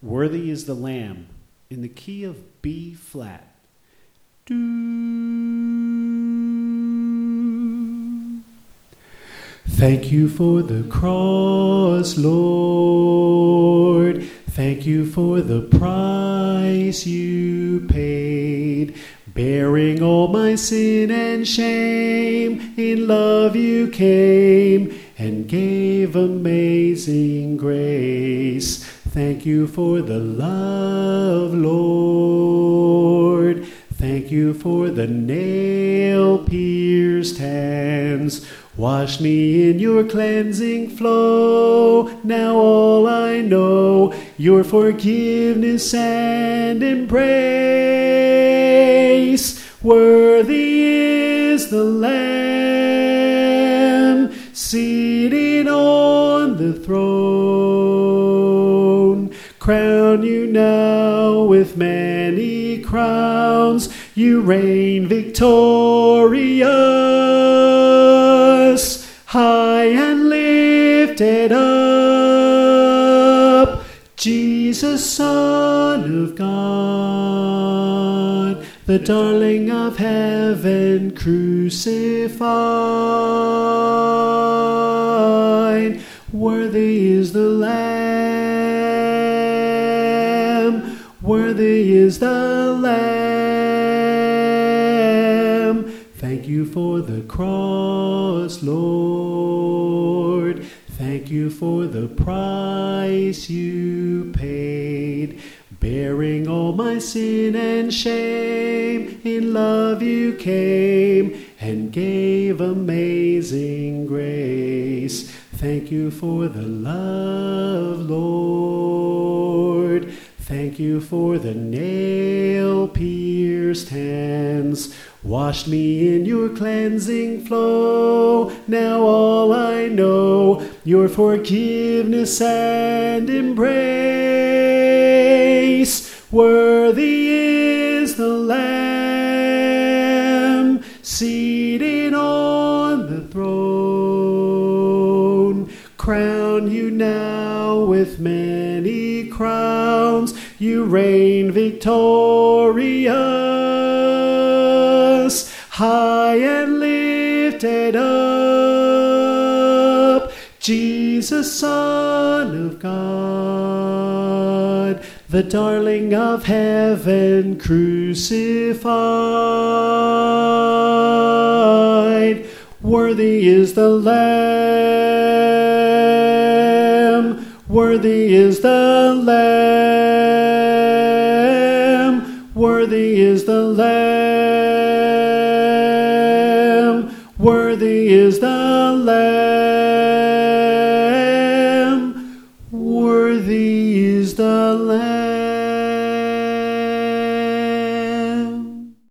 Worthy is the Lamb in the key of B flat. Do. Thank you for the cross, Lord. Thank you for the price you paid. Bearing all my sin and shame, in love you came and gave amazing grace. Thank you for the love, Lord. Thank you for the nail-pierced hands. Wash me in your cleansing flow. Now all I know, your forgiveness and embrace. Worthy is the Lamb seated on the throne. Crown you now with many crowns. You reign victorious, high and lifted up, Jesus, Son of God, the darling of heaven crucified. Worthy is the Lamb, worthy is the Lamb. Thank you for the cross, Lord. Thank you for the price you paid. Bearing all my sin and shame, in love you came and gave amazing grace. Thank you for the love, Lord. Thank you for the nail-pierced hands. Wash me in your cleansing flow. Now all I know, your forgiveness and embrace. Worthy is the Lamb seated on the throne. Crown you now with many crowns. You reign victorious, high and lifted up, Jesus, Son of God, the darling of heaven crucified. Worthy is the Lamb, worthy is the Lamb, worthy is the Lamb, worthy is the Lamb, worthy is the Lamb.